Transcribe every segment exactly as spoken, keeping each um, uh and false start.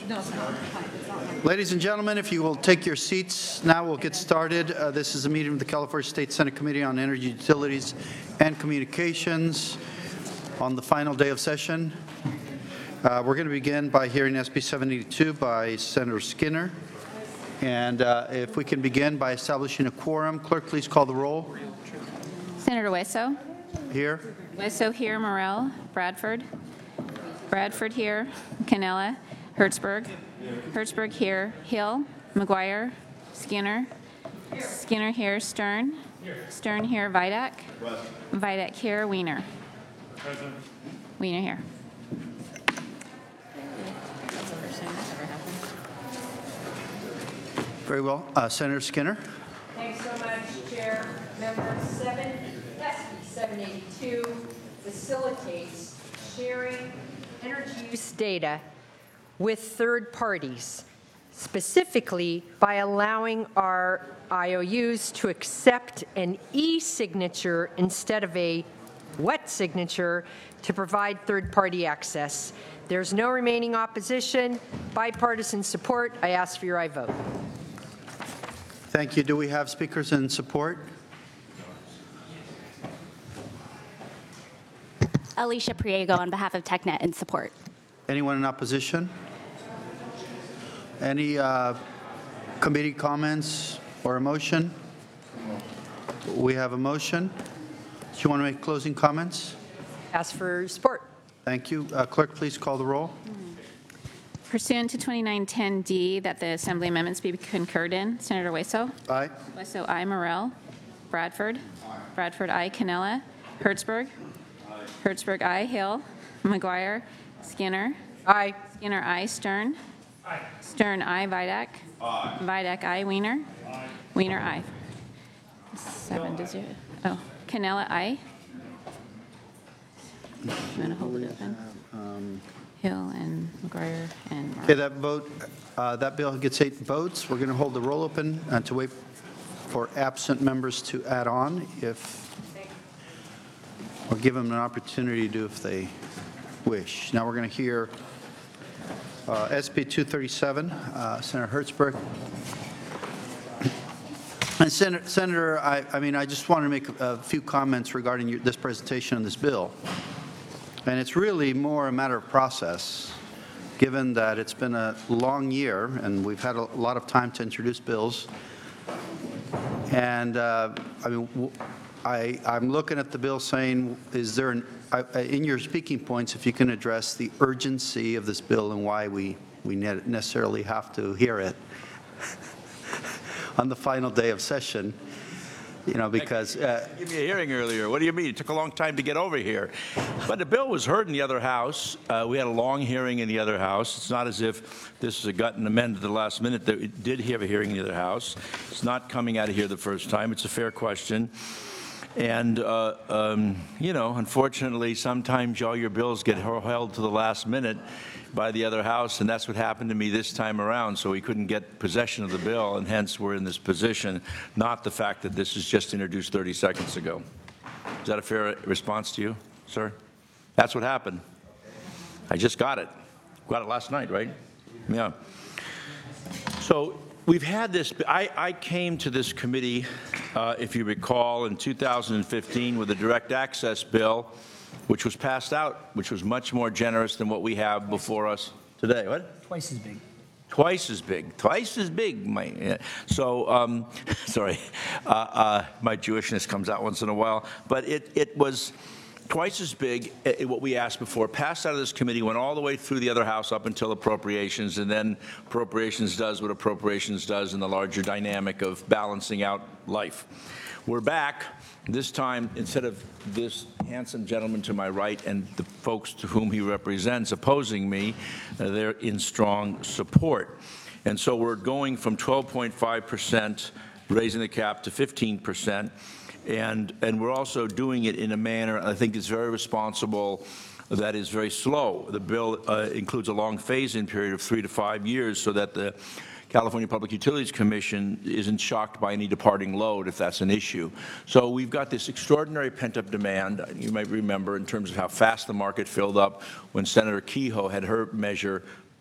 No, it's not. It's not like Ladies and gentlemen, if you will take your seats, now we'll get started. Uh, this is a meeting of the California State Senate Committee on Energy, Utilities, and Communications on the final day of session. Uh, we're going to begin by hearing S B seven eighty-two by Senator Skinner. And uh, if we can begin by establishing a quorum, clerk, please call the roll. Senator Hueso. Here. Hueso here. Morell. Bradford. Bradford here. Canella. Hertzberg. Hertzberg here. Hill. McGuire. Skinner. Skinner here. Stern. Stern here. Vidak. Vidak here. Wiener. Wiener here. that's the first time that's ever happened. Very well. Uh, Senator Skinner. Thanks so much, Chair. Member seven, S B seven eighty-two facilitates sharing energy use data with third parties, specifically by allowing our I O Us to accept an e-signature instead of a wet signature to provide third-party access. There's no remaining opposition, bipartisan support. I ask for your aye vote. Thank you. Do we have speakers in support? Alicia Priego on behalf of TechNet in support. Anyone in opposition? Any uh, committee comments or a motion? We have a motion. Do you want to make closing comments? Ask for support. Thank you. Uh, clerk, please call the roll. Pursuant to twenty-nine ten D, that the Assembly amendments be concurred in. Senator Hueso. Aye. Hueso, I. Morell. Bradford. Bradford, I. Canella. Hertzberg. Hertzberg, I. Hill. McGuire. Skinner. Aye. Skinner, I. Stern. Aye. Stern, I. Vidak. Aye. Vidak, I. Wiener. Aye. Wiener, I. Seven to zero. Oh, Canella, I. I'm going to hold it open. Hill and McGuire and Okay, Morell. that vote, uh, that bill gets eight votes. We're going to hold the roll open uh, to wait for absent members to add on, if, or give them an opportunity to do if they wish. Now we're going to hear uh, S B two thirty-seven, uh, Senator Hertzberg. And Senator, Senator I, I mean, I just want to make a few comments regarding your, this presentation on this bill. And it's really more a matter of process, given that it's been a long year and we've had a lot of time to introduce bills. And uh, I mean, w- I, I'm looking at the bill saying, is there, an, I, I- in your speaking points, if you can address the urgency of this bill and why we, we ne- necessarily have to hear it on the final day of session. You know, because uh, Give me a hearing earlier. What do you mean? It took a long time to get over here. But the bill was heard in the other house. Uh, we had a long hearing in the other house. It's not as if this is a gut and amend at the last minute. That it did have a hearing in the other house. It's not coming out of here the first time. It's a fair question. And, uh, um, you know, unfortunately, sometimes all your bills get held to the last minute by the other house, and that's what happened to me this time around. So we couldn't get possession of the bill, and hence we're in this position, not the fact that this was just introduced thirty seconds ago. Is that a fair response to you, sir? That's what happened. I just got it. Got it last night, right? Yeah. So we've had this. I, I came to this committee, uh, if you recall, in two thousand fifteen with a direct access bill, which was passed out, which was much more generous than what we have before us today. What? Twice as big. Twice as big. Twice as big. My, yeah. So, um, sorry, uh, uh, my Jewishness comes out once in a while. But it, it was twice as big, uh, what we asked before, passed out of this committee, went all the way through the other house up until appropriations, and then appropriations does what appropriations does in the larger dynamic of balancing out life. We're back. This time, instead of this handsome gentleman to my right and the folks to whom he represents opposing me, uh, they're in strong support. And so we're going from twelve point five percent, raising the cap, to fifteen percent. And, and we're also doing it in a manner I think is very responsible, that is very slow. The bill uh, includes a long phase-in period of three to five years so that the California Public Utilities Commission isn't shocked by any departing load if that's an issue. So we've got this extraordinary pent-up demand, you might remember, in terms of how fast the market filled up when Senator Kehoe had her measure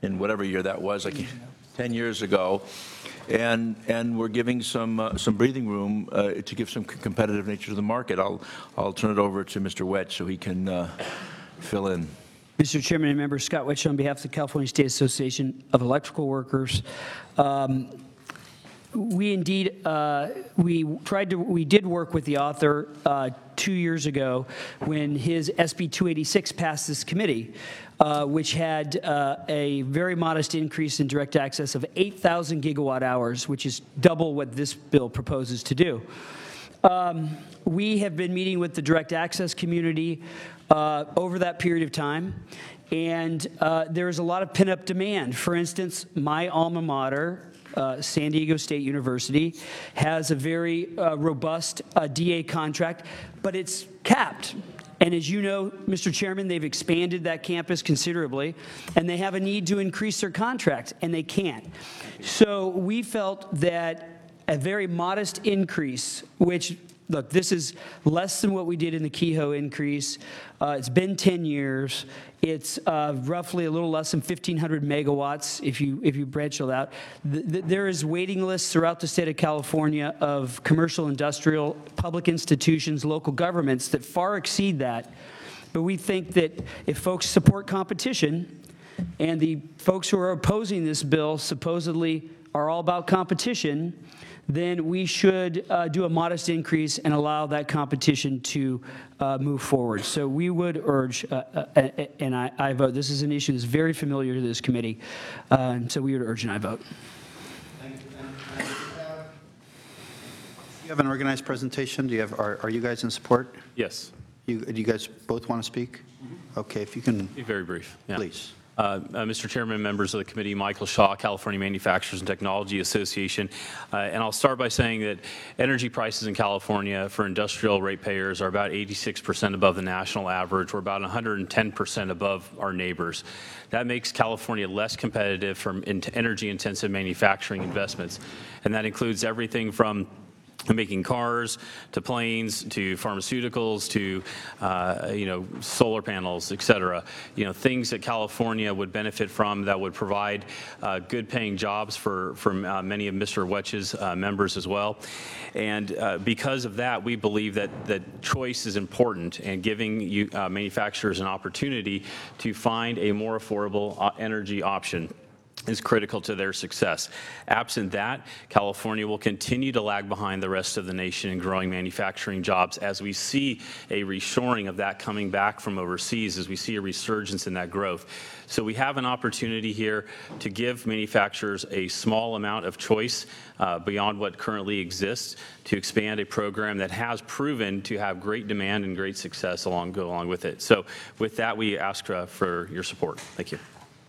in whatever year that was, like ten years ago. And, and we're giving some, uh, some breathing room uh, to give some c- competitive nature to the market. I'll, I'll turn it over to Mister Wetch so he can uh, fill in. Mister Chairman and members, Scott Wetch on behalf of the California State Association of Electrical Workers. Um, we indeed, uh, we tried to, we did work with the author uh, two years ago when his S B two eighty-six passed this committee, uh, which had uh, a very modest increase in direct access of eight thousand gigawatt hours, which is double what this bill proposes to do. Um, we have been meeting with the direct access community uh, over that period of time, and uh, there is a lot of pent-up demand. For instance, my alma mater, uh, San Diego State University, has a very uh, robust uh, D A contract, but it's capped. And as you know, Mister Chairman, they've expanded that campus considerably, and they have a need to increase their contract, and they can't. So we felt that a very modest increase, which, look, this is less than what we did in the Kehoe increase. Uh, it's been ten years. It's uh, roughly a little less than fifteen hundred megawatts if you if you branch it out. Th th there is waiting lists throughout the state of California of commercial, industrial, public institutions, local governments that far exceed that. But we think that if folks support competition, and the folks who are opposing this bill supposedly are all about competition, then we should uh, do a modest increase and allow that competition to uh, move forward. So we would urge, uh, uh, and I, I vote, this is an issue that's very familiar to this committee, uh, and so we would urge and I vote. You have an organized presentation. Do you have, are, are you guys in support? Yes. You, do you guys both want to speak? Okay, if you can, Be very brief. Yeah. please. Uh, uh, Mister Chairman, members of the committee, Michael Shaw, California Manufacturers and Technology Association. Uh, and I'll start by saying that energy prices in California for industrial ratepayers are about eighty-six percent above the national average. We're about one hundred ten percent above our neighbors. That makes California less competitive for energy-intensive manufacturing investments. And that includes everything from making cars, to planes, to pharmaceuticals, to uh, you know, solar panels, et cetera. You know, things that California would benefit from that would provide uh, good-paying jobs for for uh, many of Mister Wetch's uh, members as well. And uh, because of that, we believe that that choice is important, and giving you uh, manufacturers an opportunity to find a more affordable uh, energy option is critical to their success. Absent that, California will continue to lag behind the rest of the nation in growing manufacturing jobs as we see a reshoring of that coming back from overseas, as we see a resurgence in that growth. So we have an opportunity here to give manufacturers a small amount of choice uh, beyond what currently exists to expand a program that has proven to have great demand and great success along, go along with it. So with that, we ask uh, for your support. Thank you.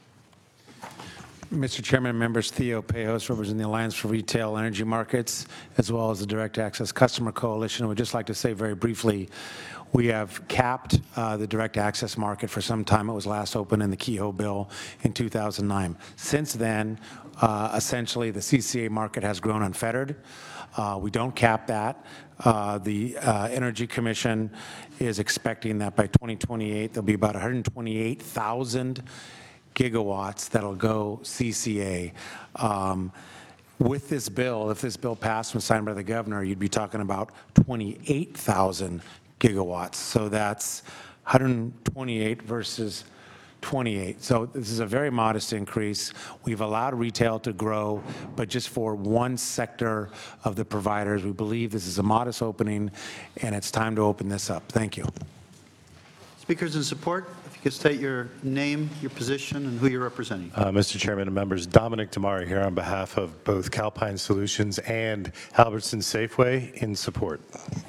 Mister Chairman and members, Theo Pejos, representing the Alliance for Retail Energy Markets, as well as the Direct Access Customer Coalition. I would just like to say very briefly, we have capped uh, the direct access market for some time. It was last open in the Kehoe bill in two thousand nine. Since then, uh, essentially, the C C A market has grown unfettered. Uh, we don't cap that. Uh, the uh, Energy Commission is expecting that by twenty twenty-eight, there'll be about one hundred twenty-eight thousand gigawatts that'll go C C A. Um, with this bill, if this bill passed and signed by the governor, you'd be talking about twenty-eight thousand gigawatts. So that's one hundred twenty-eight versus twenty-eight. So this is a very modest increase. We've allowed retail to grow, but just for one sector of the providers. We believe this is a modest opening, and it's time to open this up. Thank you. Speakers in support, if you could state your name, your position, and who you're representing. Uh, Mister Chairman and members, Dominic Damari here on behalf of both Calpine Solutions and Albertson Safeway in support.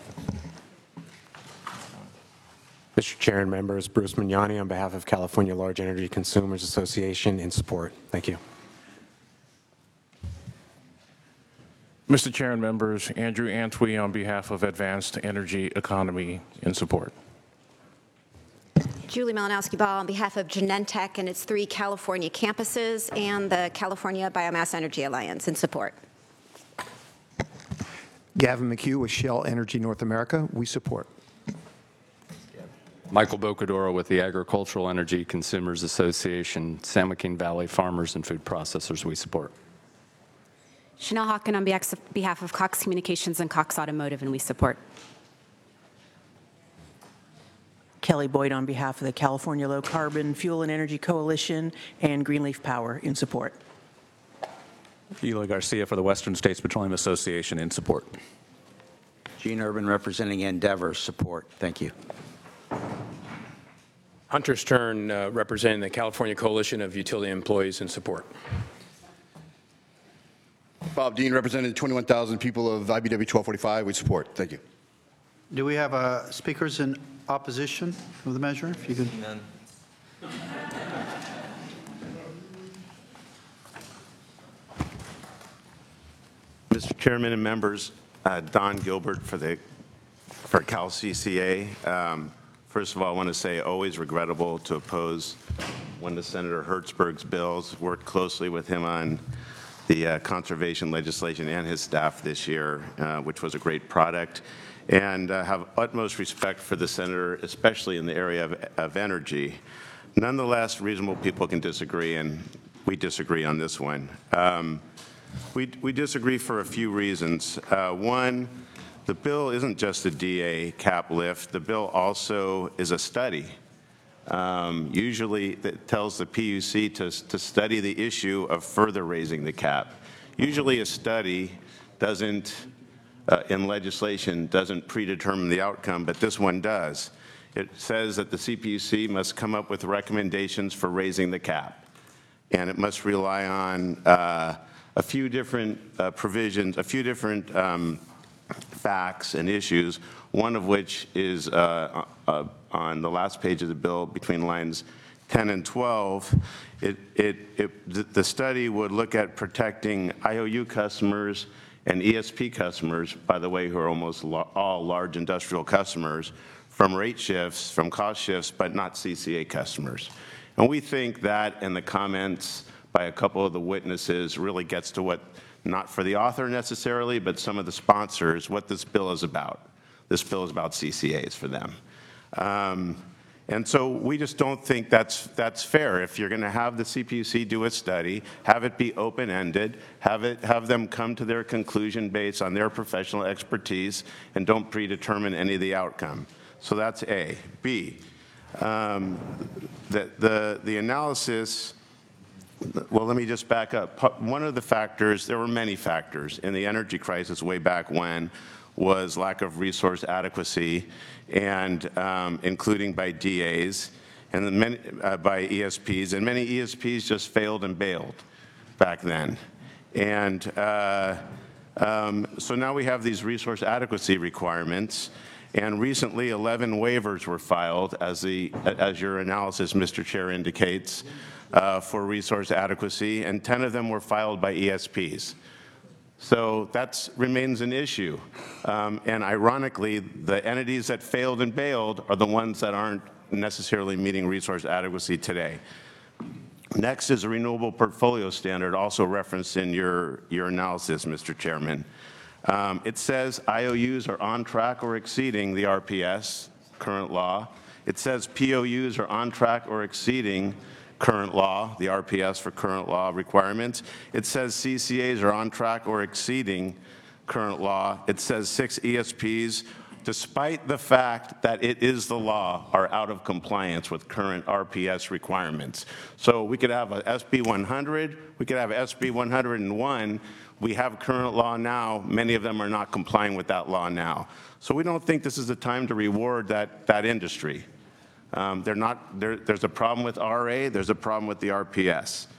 Mister Chair and members, Bruce Mignani on behalf of California Large Energy Consumers Association in support. Thank you. Mister Chair and members, Andrew Antwi on behalf of Advanced Energy Economy in support. Julie Malinowski Ball on behalf of Genentech and its three California campuses and the California Biomass Energy Alliance in support. Gavin McHugh with Shell Energy North America. We support. Michael Bocadoro with the Agricultural Energy Consumers Association, San Joaquin Valley Farmers and Food Processors we support. Chanel Hawken on behalf of Cox Communications and Cox Automotive, and we support. Kelly Boyd on behalf of the California Low Carbon Fuel and Energy Coalition and Greenleaf Power in support. Eloy Garcia for the Western States Petroleum Association in support. Gene Urban representing Endeavor, support. Thank you. Hunter Stern uh, representing the California Coalition of Utility Employees in support. Bob Dean representing the twenty-one thousand people of I B W twelve forty-five. We support. Thank you. Do we have uh, speakers in opposition of the measure? If you could. None. Mister Chairman and members, uh, Don Gilbert for the for Cal C C A. Um, first of all, I want to say always regrettable to oppose one of Senator Hertzberg's bills. Worked closely with him on the uh, conservation legislation and his staff this year, uh, which was a great product, and uh, have utmost respect for the senator, especially in the area of, of energy. Nonetheless, reasonable people can disagree, and we disagree on this one. Um, we, we disagree for a few reasons. Uh, one, the bill isn't just a D A cap lift. The bill also is a study. Um, usually that tells the P U C to, to study the issue of further raising the cap. Usually a study doesn't, uh, in legislation, doesn't predetermine the outcome, but this one does. It says that the C P U C must come up with recommendations for raising the cap, and it must rely on uh, a few different uh, provisions, a few different um, facts and issues, one of which is uh, uh, on the last page of the bill between lines ten and twelve. It, it, it, the study would look at protecting I O U customers and E S P customers, by the way, who are almost all large industrial customers, from rate shifts, from cost shifts, but not C C A customers. And we think that and the comments by a couple of the witnesses really gets to what, not for the author necessarily, but some of the sponsors, what this bill is about. This bill is about C C As for them. Um, and so we just don't think that's, that's fair. If you're going to have the C P U C do a study, have it be open-ended, have, it, have them come to their conclusion based on their professional expertise, and don't predetermine any of the outcome. So that's A. B, um, the, the, the analysis, well, let me just back up. One of the factors, there were many factors in the energy crisis way back when, was lack of resource adequacy, and um, including by D As and the many, uh, by E S Ps, and many E S Ps just failed and bailed back then. And uh, um, so now we have these resource adequacy requirements, and recently eleven waivers were filed, as, the, as your analysis, Mister Chair, indicates, uh, for resource adequacy, and ten of them were filed by E S Ps. So that remains an issue. Um, and ironically, the entities that failed and bailed are the ones that aren't necessarily meeting resource adequacy today. Next is a renewable portfolio standard, also referenced in your, your analysis, Mister Chairman. Um, it says I O Us are on track or exceeding the R P S, current law. It says P O Us are on track or exceeding current law, the R P S for current law requirements. It says C C As are on track or exceeding current law. It says six E S Ps, despite the fact that it is the law, are out of compliance with current R P S requirements. So we could have a S B one hundred, we could have S B one oh one. We have current law now. Many of them are not complying with that law now. So we don't think this is the time to reward that, that industry. Um, they're not, they're, there's a problem with R A, there's a problem with the R P S.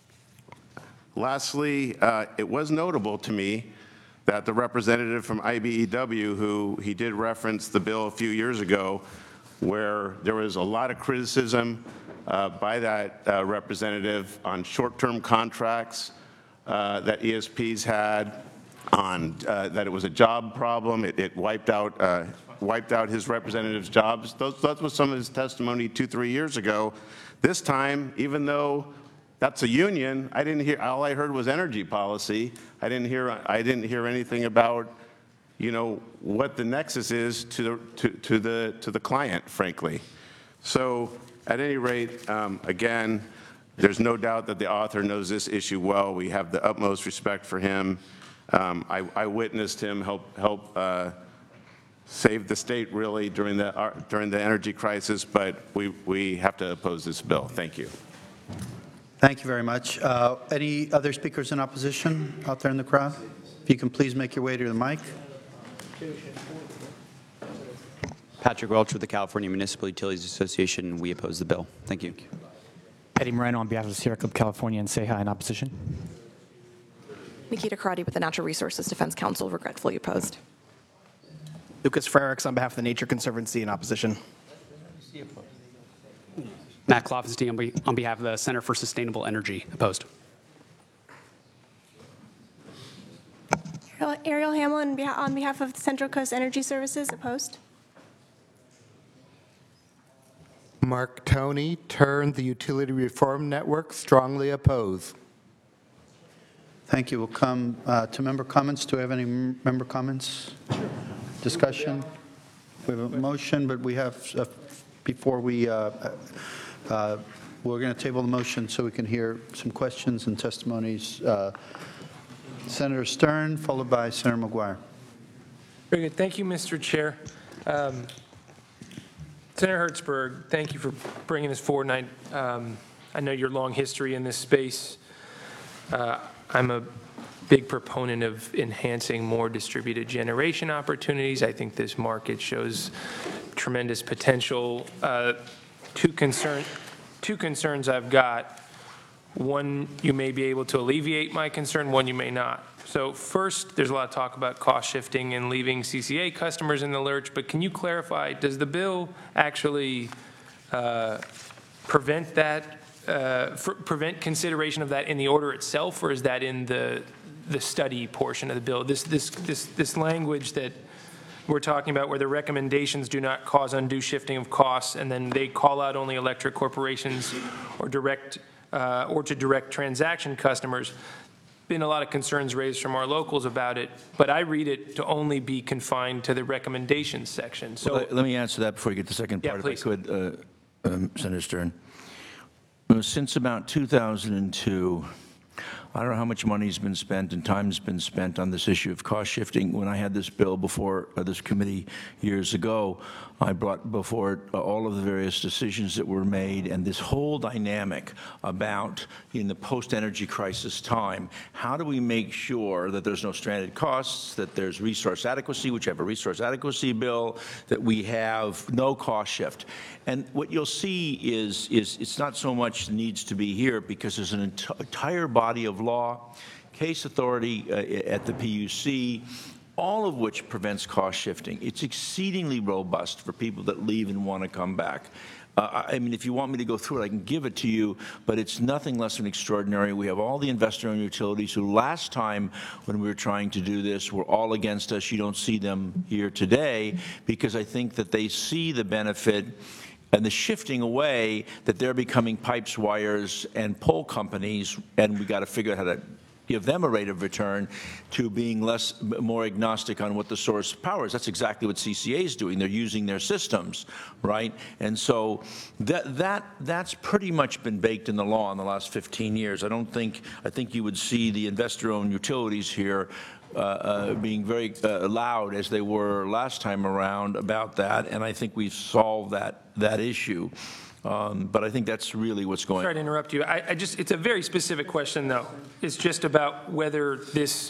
Lastly, uh, it was notable to me that the representative from I B E W, who he did reference the bill a few years ago, where there was a lot of criticism uh, by that uh, representative on short-term contracts uh, that E S Ps had, on uh, that it was a job problem, it, it wiped out uh, wiped out his representative's jobs. Those, that was some of his testimony two, three years ago. This time, even though that's a union, I didn't hear, all I heard was energy policy. I didn't hear, I didn't hear anything about, you know, what the nexus is to the, to, to the, to the client, frankly. So at any rate, um, again, there's no doubt that the author knows this issue well. We have the utmost respect for him. Um, I, I witnessed him help, help uh, save the state really during the, uh, during the energy crisis, but we, we have to oppose this bill. Thank you. Thank you very much. Uh, Any other speakers in opposition out there in the crowd? If you can please make your way to the mic. Patrick Welch with the California Municipal Utilities Association. We oppose the bill. Thank you. Eddie Moreno on behalf of Sierra Club California and Say Hi in opposition. Nikita Karate with the Natural Resources Defense Council, regretfully opposed. Lucas Frericks on behalf of the Nature Conservancy in opposition. Matt Klopfenstein on be- on behalf of the Center for Sustainable Energy, opposed. Ariel- Ariel Hamlin on behalf- on behalf of Central Coast Energy Services, opposed. Mark Toney, Turn the Utility Reform Network, strongly oppose. Thank you. We'll come uh, to member comments. Do we have any m- member comments? Discussion? We have a motion, but we have, uh, before we, uh, uh, we're going to table the motion so we can hear some questions and testimonies. Uh, Senator Stern, followed by Senator McGuire. Very good. Thank you, Mister Chair. Um, Senator Hertzberg, thank you for bringing this forward. And I, um, I know your long history in this space. Uh, I'm a big proponent of enhancing more distributed generation opportunities. I think this market shows tremendous potential. Uh, two, concern, two concerns I've got. One, you may be able to alleviate my concern. One, you may not. So first, there's a lot of talk about cost shifting and leaving C C A customers in the lurch, but can you clarify, does the bill actually uh, prevent that, uh, prevent consideration of that in the order itself, or is that in the the study portion of the bill? This, this, this, this language that we're talking about where the recommendations do not cause undue shifting of costs, and then they call out only electric corporations or direct, uh, or to direct transaction customers. Been a lot of concerns raised from our locals about it, but I read it to only be confined to the recommendations section. So Well, let- let me answer that before you get to the second Yeah, part, please. if I could, uh, um, Senator Stern. You know, Since about two thousand two, I don't know how much money's been spent and time's been spent on this issue of cost shifting. When I had this bill before uh, this committee years ago, I brought before it uh, all of the various decisions that were made and this whole dynamic about, in the post-energy crisis time, how do we make sure that there's no stranded costs, that there's resource adequacy, which I have a resource adequacy bill, that we have no cost shift. And what you'll see is, is it's not so much needs to be here because there's an enti- entire body of law, case authority uh, at the P U C, all of which prevents cost shifting. It's exceedingly robust for people that leave and want to come back. Uh, I mean, if you want me to go through it, I can give it to you, but it's nothing less than extraordinary. We have all the investor-owned utilities who last time when we were trying to do this were all against us. You don't see them here today because I think that they see the benefit and the shifting away, that they're becoming pipes, wires, and pole companies, and we got to figure out how to give them a rate of return, to being less, more agnostic on what the source of power is. That's exactly what C C A is doing. They're using their systems, right? And so that that that's pretty much been baked in the law in the last fifteen years. I don't think, I think you would see the investor-owned utilities here Uh, uh, being very uh, loud as they were last time around about that, and I think we've solved that that issue. Um, but I think that's really what's going on. Sorry to interrupt you. I, I just, it's a very specific question, though. It's just about whether this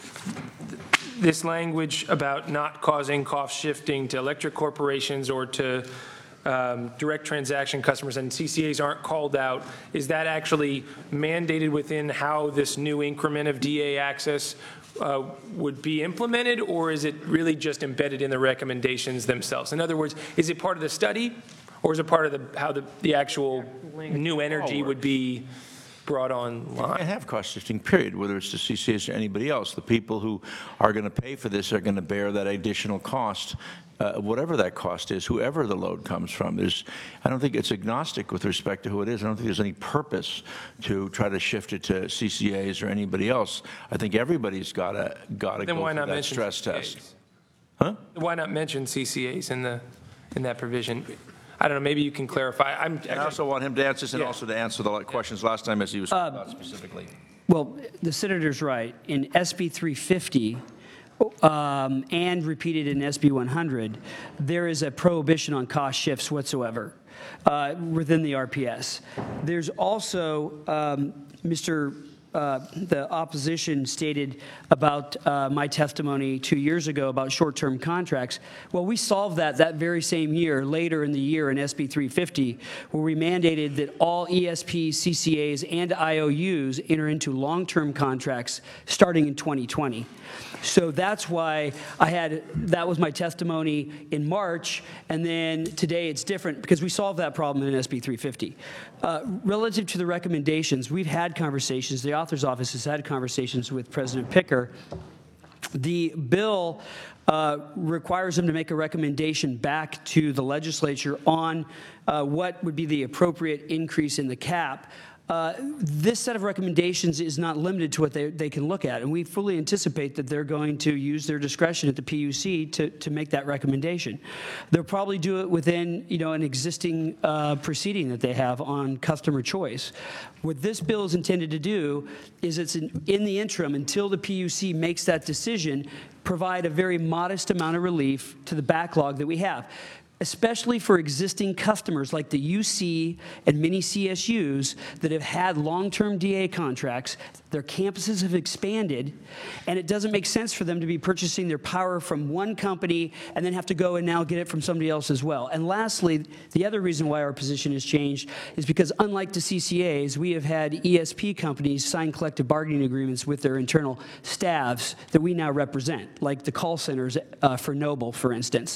this language about not causing cost shifting to electric corporations or to um, direct transaction customers, and C C As aren't called out, is that actually mandated within how this new increment of D A access uh, would be implemented, or is it really just embedded in the recommendations themselves? In other words, is it part of the study, or is it part of the, how the, the actual new energy would be brought online? You can't have cost shifting, period, whether it's the C C As or anybody else. The people who are going to pay for this are going to bear that additional cost, uh, whatever that cost is, whoever the load comes from. There's, I don't think it's agnostic with respect to who it is. I don't think there's any purpose to try to shift it to C C As or anybody else. I think everybody's got to got to Then go why through not that mention stress C C As? test. Huh? Why not mention C C As in the in that provision? I don't know, maybe you can clarify. I'm, And I also want him to answer this and also to answer the questions last time as he was about specifically. Well, the senator's right. In S B three fifty, um, and repeated in S B one hundred, there is a prohibition on cost shifts whatsoever uh, within the R P S. There's also, um, Mister Uh, the opposition stated about uh, my testimony two years ago about short-term contracts. Well, we solved that that very same year, later in the year in S B three fifty, where we mandated that all E S Ps, C C As, and I O Us enter into long-term contracts starting in twenty twenty. So that's why I had, that was my testimony in March, and then today it's different because we solved that problem in S B three fifty. Uh, relative to the recommendations, we've had conversations, the author's office has had conversations with President Picker. The bill uh, requires them to make a recommendation back to the legislature on uh, what would be the appropriate increase in the cap. Uh, this set of recommendations is not limited to what they, they can look at, and we fully anticipate that they're going to use their discretion at the P U C to, to make that recommendation. They'll probably do it within, you know, an existing uh, proceeding that they have on customer choice. What this bill is intended to do is it's in, in the interim, until the P U C makes that decision, provide a very modest amount of relief to the backlog that we have, especially for existing customers like the U C and many C S Us that have had long-term D A contracts. Their campuses have expanded, and it doesn't make sense for them to be purchasing their power from one company and then have to go and now get it from somebody else as well. And lastly, the other reason why our position has changed is because, unlike the C C As, we have had E S P companies sign collective bargaining agreements with their internal staffs that we now represent, like the call centers uh, for Noble, for instance.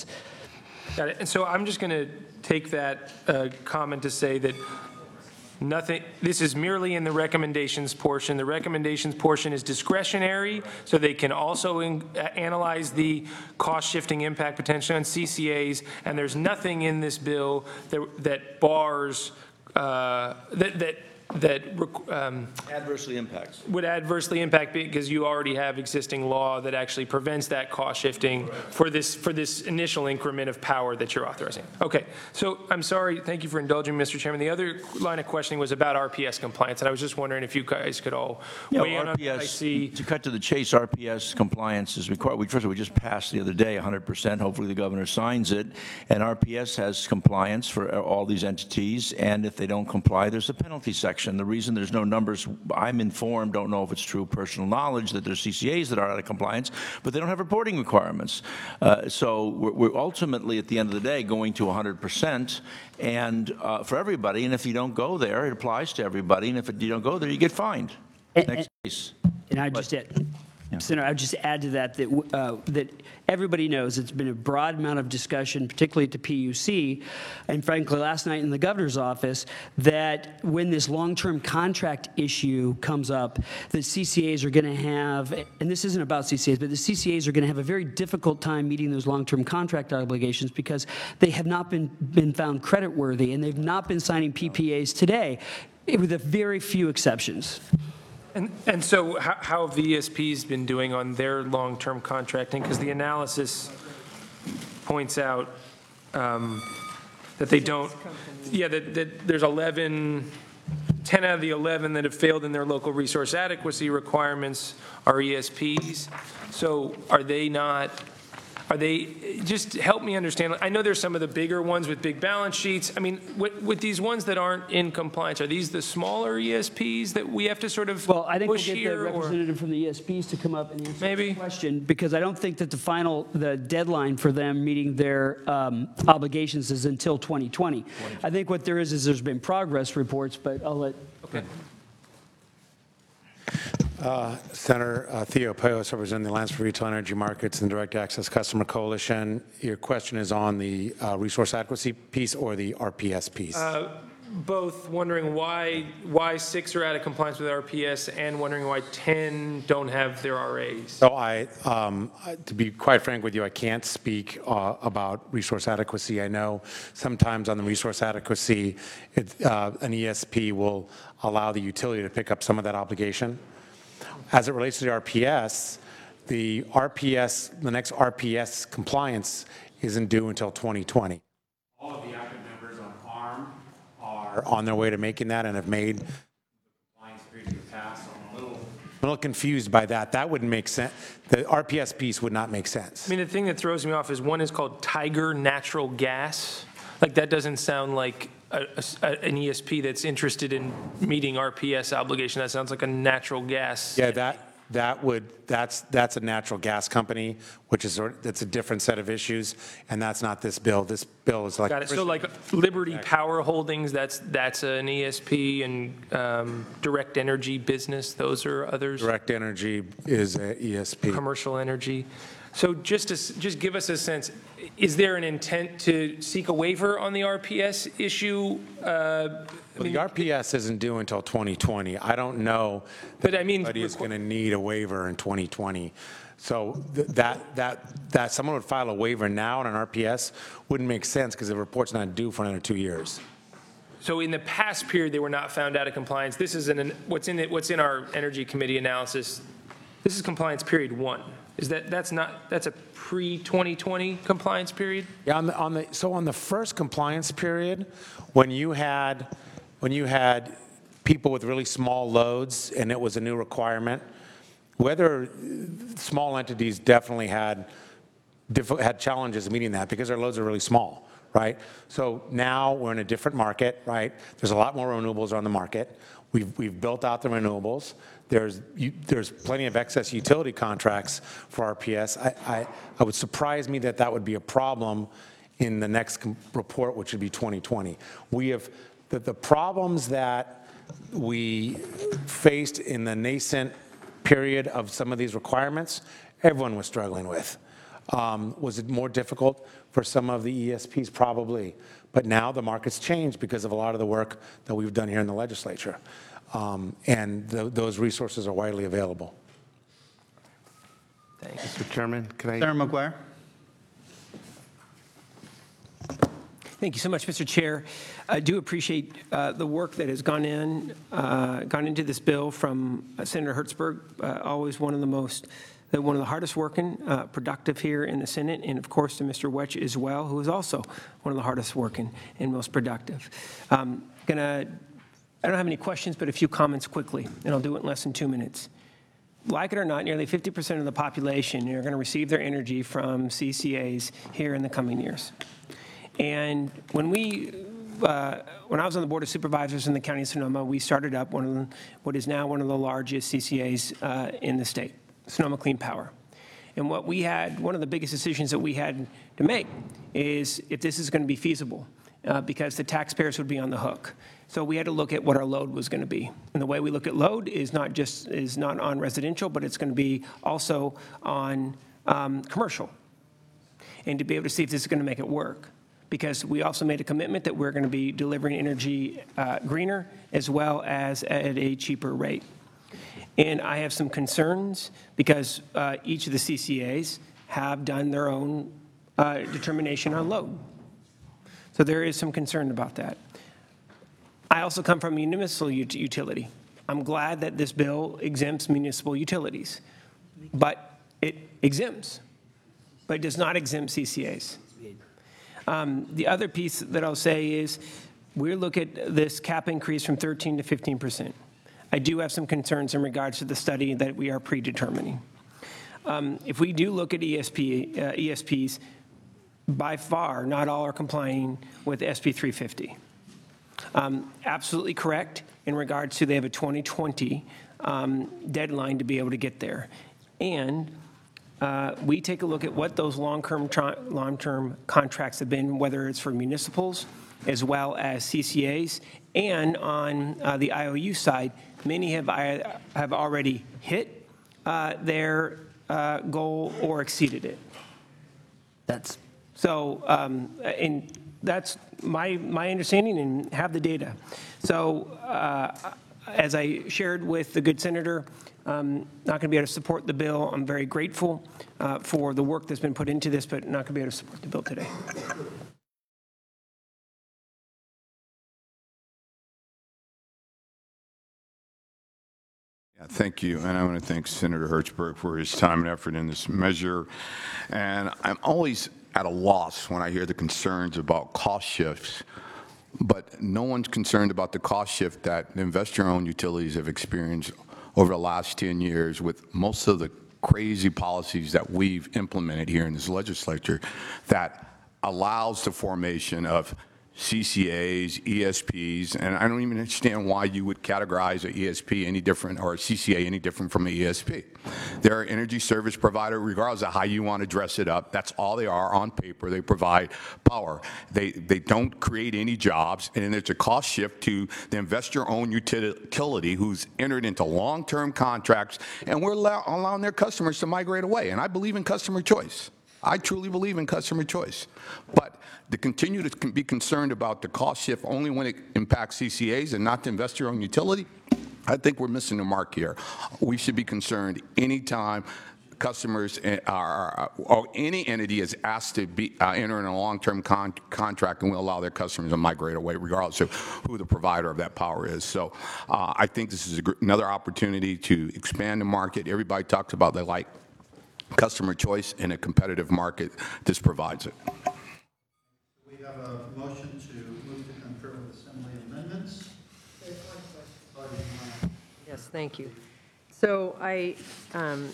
Got it. And so I'm just going to take that uh, comment to say that nothing, this is merely in the recommendations portion. The recommendations portion is discretionary, so they can also in, uh, analyze the cost shifting impact potentially on C C As, and there's nothing in this bill that, that bars, uh, that, that that um, adversely impacts. Would adversely impact because you already have existing law that actually prevents that cost shifting for this for this initial increment of power that you're authorizing. Okay, so I'm sorry. Thank you for indulging me, Mister Chairman. The other line of questioning was about R P S compliance, and I was just wondering if you guys could all Yeah, weigh in R P S, on that. I see. To cut to the chase, R P S compliance is required. We, first of all, we just passed the other day one hundred percent. Hopefully the governor signs it. And R P S has compliance for all these entities, and if they don't comply, there's a penalty section. The reason there's no numbers, I'm informed, don't know if it's true personal knowledge, that there's C C As that are out of compliance, but they don't have reporting requirements. Uh, so we're, we're ultimately, at the end of the day, going to one hundred percent and uh, for everybody, and if you don't go there, it applies to everybody, and if it, you don't go there, you get fined. And, Next case. And I just add, Senator, I would just add to that that, uh, that everybody knows it's been a broad amount of discussion, particularly at the P U C, and frankly last night in the governor's office, that when this long-term contract issue comes up, the C C As are going to have, and this isn't about C C As, but the C C As are going to have a very difficult time meeting those long-term contract obligations because they have not been, been found creditworthy, and they've not been signing P P As today, with a very few exceptions. And, and so how, how have the E S Ps been doing on their long-term contracting? Because the analysis points out um, that they don't, yeah, that, that there's eleven, ten out of the eleven that have failed in their local resource adequacy requirements are E S Ps. So are they not, are they, just help me understand. I know there's some of the bigger ones with big balance sheets. I mean, with, with these ones that aren't in compliance, are these the smaller E S Ps that we have to sort of Well, I think we'll push get the here? Or? representative from the E S Ps to come up and answer Maybe. the question, because I don't think that the final, the deadline for them meeting their um, obligations is until twenty twenty. I think what there is is there's been progress reports, but I'll let. Okay. Uh, Senator uh, Theo Payos, representing the Alliance for Retail Energy Markets and Direct Access Customer Coalition. Your question is on the uh, resource adequacy piece or the R P S piece? Uh, both wondering why why six are out of compliance with R P S and wondering why ten don't have their R As. So I, um, to be quite frank with you, I can't speak uh, about resource adequacy. I know sometimes on the resource adequacy, it, uh, an E S P will allow the utility to pick up some of that obligation. As it relates to the R P S, the R P S, the next R P S compliance isn't due until twenty twenty. All of the active members on are on their way to making that and have made compliance period in the past. So I'm a little, a little confused by that. That wouldn't make sense. The R P S piece would not make sense. I mean, the thing that throws me off is one is called Tiger Natural Gas. Like, that doesn't sound like a, a, an E S P that's interested in meeting R P S obligation. That sounds like a natural gas. Yeah, that, that would, that's, that's a natural gas company, which is, sort- that's a different set of issues, and that's not this bill. This bill is like. Got it. So like Liberty Power Holdings, that's, that's an E S P, and um, Direct Energy Business, those are others. Direct Energy is a E S P. Commercial Energy. So just to, s- just give us a sense, is there an intent to seek a waiver on the R P S issue? Uh, Well, the R P S isn't due until twenty twenty. I don't know that But I mean, anybody is going to need a waiver in twenty twenty. So th- that, that, that someone would file a waiver now on an R P S wouldn't make sense because the report's not due for another two years. So in the past period, they were not found out of compliance. This is an, what's in it, what's in our Energy Committee analysis. This is compliance period one. Is that, that's not, that's a pre twenty twenty compliance period? Yeah, on the, on the, so on the first compliance period, when you had, when you had people with really small loads and it was a new requirement, whether small entities definitely had, diff- had challenges meeting that because their loads are really small, right? So now we're in a different market, right? There's a lot more renewables on the market. We've, we've built out the renewables. There's, you, there's plenty of excess utility contracts for R P S. I, I, I would surprise me that that would be a problem in the next com- report, which would be twenty twenty. We have, the, the problems that we faced in the nascent period of some of these requirements, everyone was struggling with. Um, was it more difficult for some of the E S Ps? Probably. But now the market's changed because of a lot of the work that we've done here in the legislature. Um, and th- those resources are widely available. Thanks. Mister Chairman, can I? Senator McGuire. Thank you so much, Mister Chair. I do appreciate uh, the work that has gone in, uh, gone into this bill from uh, Senator Hertzberg, uh, always one of the most, uh, one of the hardest working, uh, productive here in the Senate, and of course to Mister Wetch as well, who is also one of the hardest working and most productive. Um, gonna, I don't have any questions, but a few comments quickly, and I'll do it in less than two minutes. Like it or not, nearly fifty percent of the population are going to receive their energy from C C As here in the coming years. And when we, uh, when I was on the Board of Supervisors in the County of Sonoma, we started up one of the, what is now one of the largest C C As uh, in the state, Sonoma Clean Power. And what we had, one of the biggest decisions that we had to make is if this is going to be feasible, uh, because the taxpayers would be on the hook. So we had to look at what our load was going to be. And the way we look at load is not just, is not on residential, but it's going to be also on um, commercial. And to be able to see if this is going to make it work. Because we also made a commitment that we're going to be delivering energy uh, greener as well as at a cheaper rate. And I have some concerns because uh, each of the C C As have done their own uh, determination on load. So there is some concern about that. I also come from a municipal ut- utility. I'm glad that this bill exempts municipal utilities, but it exempts, but it does not exempt C C As. Um, the other piece that I'll say is we look at this cap increase from thirteen to fifteen percent. I do have some concerns in regards to the study that we are predetermining. Um, if we do look at E S P, uh, E S Ps, by far, not all are complying with S B three fifty. Um, absolutely correct in regards to they have a twenty twenty um, deadline to be able to get there. And uh, we take a look at what those long-term long-term contracts have been, whether it's for municipals as well as C C As, and on uh, the I O U side, many have I, have already hit uh, their uh, goal or exceeded it. That's so, um, and that's my my understanding, and have the data. So, uh, as I shared with the good senator, um, not going to be able to support the bill. I'm very grateful uh, for the work that's been put into this, but not going to be able to support the bill today. Yeah, thank you, and I want to thank Senator Hertzberg for his time and effort in this measure. And I'm always at a loss when I hear the concerns about cost shifts but no one's concerned about the cost shift that investor-owned utilities have experienced over the last ten years with most of the crazy policies that we've implemented here in this legislature that allows the formation of C C As, E S Ps, and I don't even understand why you would categorize an E S P any different or a C C A any different from an E S P. They're an energy service provider regardless of how you want to dress it up. That's all they are on paper. They provide power. They, they don't create any jobs, and there's a cost shift to the investor-owned utility who's entered into long-term contracts, and we're allow, allowing their customers to migrate away. And I believe in customer choice. I truly believe in customer choice. But to continue to be concerned about the cost shift only when it impacts C C As and not the investor-owned utility, I think we're missing the mark here. We should be concerned anytime customers are, or any entity is asked to be uh, enter in a long-term con contract, and we'll allow their customers to migrate away regardless of who the provider of that power is. So uh, I think this is a, another opportunity to expand the market. Everybody talks about they like customer choice in a competitive market. This provides it. We have a motion to move to concur with Assembly amendments. Yes, thank you. So I, um,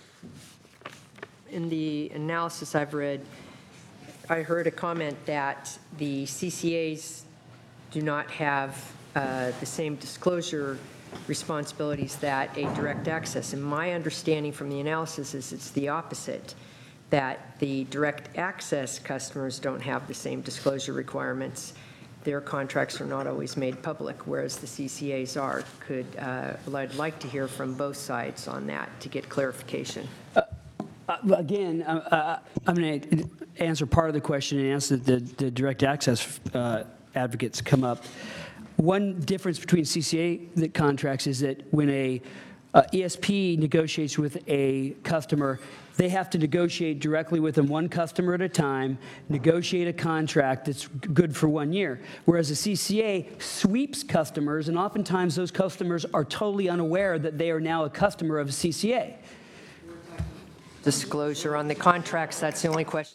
in the analysis I've read, I heard a comment that the C C As do not have uh, the same disclosure responsibilities that a direct access. And my understanding from the analysis is it's the opposite, that the direct access customers don't have the same disclosure requirements. Their contracts are not always made public, whereas the C C As are. Could, uh, I'd like to hear from both sides on that to get clarification. Uh, uh, again, uh, uh, I'm going to answer part of the question and answer the, the direct access uh, advocates come up. One difference between C C A contracts is that when a uh, E S P negotiates with a customer, they have to negotiate directly with them, one customer at a time, negotiate a contract that's good for one year. Whereas a C C A sweeps customers, and oftentimes those customers are totally unaware that they are now a customer of a C C A. Disclosure on the contracts, that's the only question.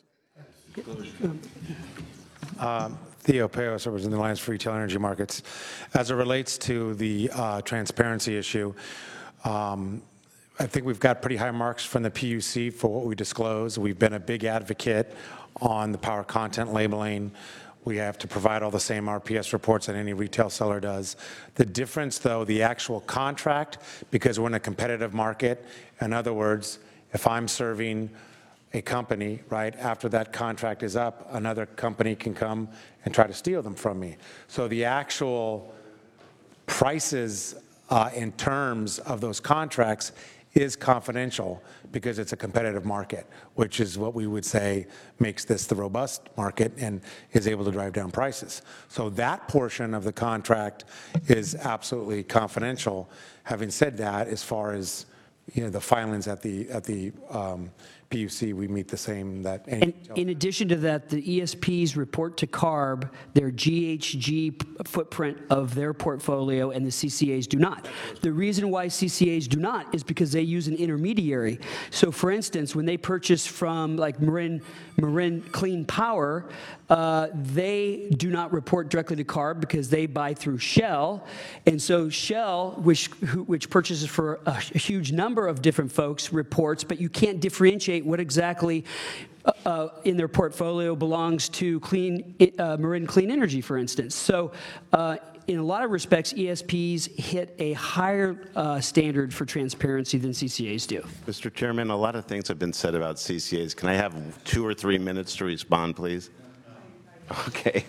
Um, Theo Peos, representing the Alliance for Retail Energy Markets. As it relates to the uh, transparency issue, um, I think we've got pretty high marks from the P U C for what we disclose. We've been a big advocate on the power content labeling. We have to provide all the same R P S reports that any retail seller does. The difference, though, the actual contract, because we're in a competitive market, in other words, if I'm serving a company, right, after that contract is up, another company can come and try to steal them from me. So the actual prices uh, in terms of those contracts is confidential because it's a competitive market, which is what we would say makes this the robust market and is able to drive down prices. So that portion of the contract is absolutely confidential. Having said that, as far as you know, the filings at the at the um, P U C, we meet the same that any. And in addition to that, the E S Ps report to CARB their G H G footprint of their portfolio, and the C C As do not. The reason why C C As do not is because they use an intermediary. So, for instance, when they purchase from like Marin Marin Clean Power, uh, they do not report directly to CARB because they buy through Shell, and so Shell, which who, which purchases for a, a huge number of different folks, reports, but you can't differentiate what exactly uh, in their portfolio belongs to clean, uh, Marin Clean Energy, for instance. So uh, in a lot of respects, E S Ps hit a higher uh, standard for transparency than C C As do. Mister Chairman, a lot of things have been said about C C As. Can I have two or three minutes to respond, please? Okay.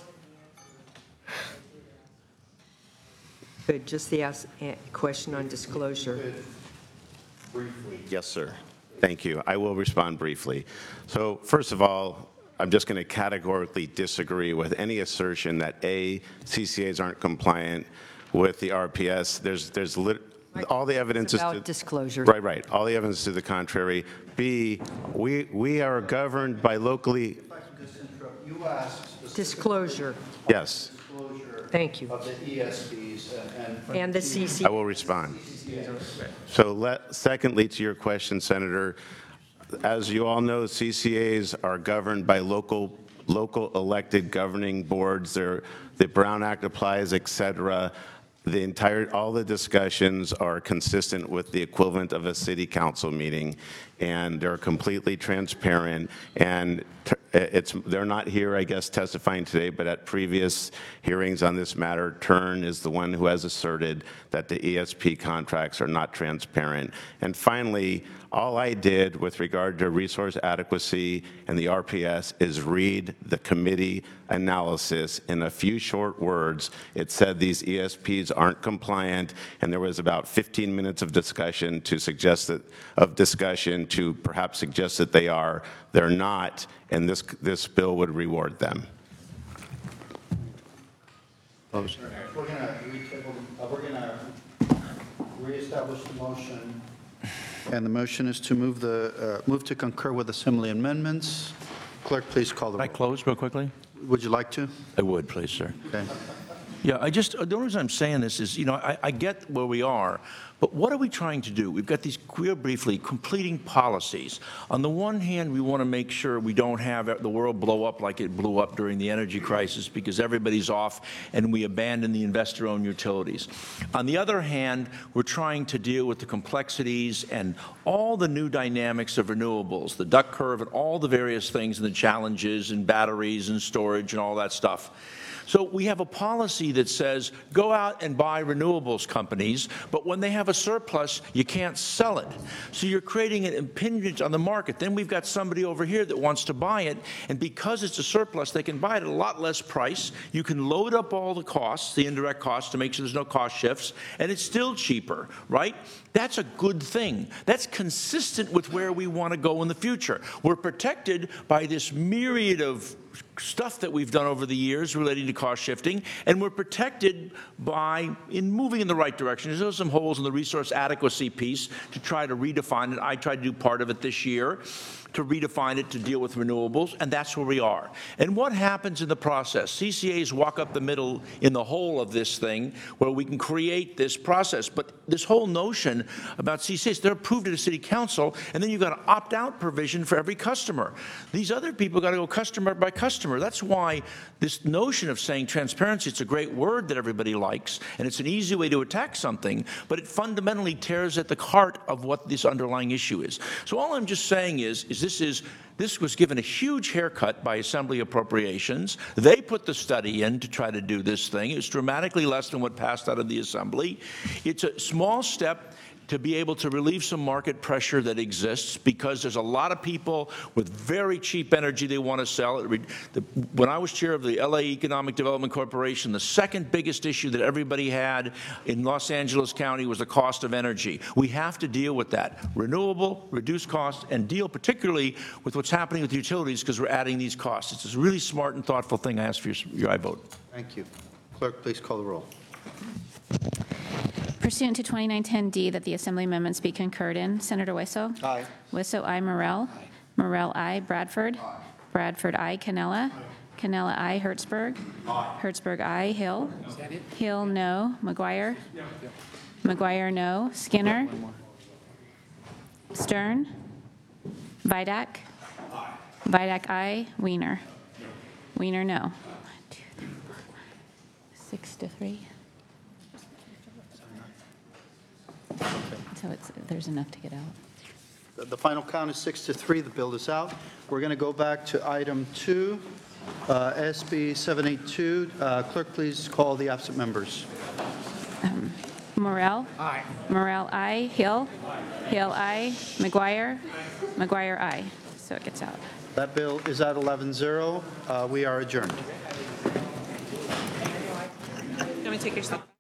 Good, just the ask, uh, question on disclosure. Briefly. Yes, sir. Thank you. I will respond briefly. So first of all, I'm just going to categorically disagree with any assertion that A, C C As aren't compliant with the R P S. There's, there's lit, all the evidence It's is about to, disclosure. Right, right. All the evidence to the contrary. B, we, we are governed by locally. If I can just interrupt, you asked Disclosure. Yes. disclosure Thank you. of the E S Ps and, and, And the C C. I will respond. So let, secondly, to your question, Senator, as you all know, C C As are governed by local local elected governing boards. They're, the Brown Act applies, et cetera. The entire, all the discussions are consistent with the equivalent of a city council meeting, and they're completely transparent. And it's, they're not here, I guess, testifying today, but at previous hearings on this matter, Tern is the one who has asserted that the E S P contracts are not transparent. And finally, all I did with regard to resource adequacy and the R P S is read the committee analysis in a few short words. It said these E S Ps aren't compliant, and there was about fifteen minutes of discussion to suggest that, of discussion to perhaps suggest that they are. They're not, and this, this bill would reward them. Opposed? We're going to we're going to reestablish the motion. And the motion is to move the uh, move to concur with Assembly amendments. Clerk, please call the roll. Can I close real quickly? Would you like to? I would, please, sir. Okay. Yeah, I just, the only reason I'm saying this is, you know, I, I get where we are, but what are we trying to do? We've got these, real briefly, completing policies. On the one hand, we want to make sure we don't have the world blow up like it blew up during the energy crisis because everybody's off and we abandon the investor-owned utilities. On the other hand, we're trying to deal with the complexities and all the new dynamics of renewables, the duck curve and all the various things and the challenges and batteries and storage and all that stuff. So we have a policy that says, go out and buy renewables companies, but when they have a surplus, you can't sell it. So you're creating an impingement on the market. Then we've got somebody over here that wants to buy it, and because it's a surplus, they can buy it at a lot less price. You can load up all the costs, the indirect costs, to make sure there's no cost shifts, and it's still cheaper, right? That's a good thing. That's consistent with where we want to go in the future. We're protected by this myriad of stuff that we've done over the years relating to cost shifting, and we're protected by, in moving in the right direction. There's also some holes in the resource adequacy piece to try to redefine it. I tried to do part of it this year, to redefine it to deal with renewables, and that's where we are. And what happens in the process? C C As walk up the middle in the whole of this thing where we can create this process. But this whole notion about C C As, they're approved at a city council, and then you've got an opt-out provision for every customer. These other people got to go customer by customer. That's why this notion of saying transparency, it's a great word that everybody likes, and it's an easy way to attack something, but it fundamentally tears at the heart of what this underlying issue is. So all I'm just saying is, is This is this was given a huge haircut by Assembly Appropriations. They put the study in to try to do this thing. It's dramatically less than what passed out of the Assembly. It's a small step to be able to relieve some market pressure that exists because there's a lot of people with very cheap energy they want to sell. When I was chair of the L A Economic Development Corporation, the second biggest issue that everybody had in Los Angeles County was the cost of energy. We have to deal with that. Renewable, reduce costs, and deal particularly with what's happening with utilities because we're adding these costs. It's a really smart and thoughtful thing. I ask for your, your aye vote. Thank you. Clerk, please call the roll. Pursuant to twenty-nine ten D, that the Assembly amendments be concurred in. Senator Wisso? Aye. Wisso, aye. Morell? Aye. Morell, aye. Bradford? Aye. Bradford, aye. Cannella? Aye. Cannella, aye. Hertzberg? Aye. Hertzberg, aye. Hill? No. Hill, no. McGuire? No. McGuire, no. Skinner? Stern? Vidak? Aye. Vidak, aye. Wiener? No. Wiener, no. One, two, three, four, six to three. So it's, there's enough to get out. The, the final count is six to three. The bill is out. We're going to go back to item two, uh, S B seven eighty-two. Uh, clerk, please call the absent members. Um, Morell? Aye. Morell, aye. Hill? Aye. Hill, aye. McGuire? Aye. McGuire, aye. So it gets out. That bill is at eleven zero. Uh, we are adjourned. Let me take your seat.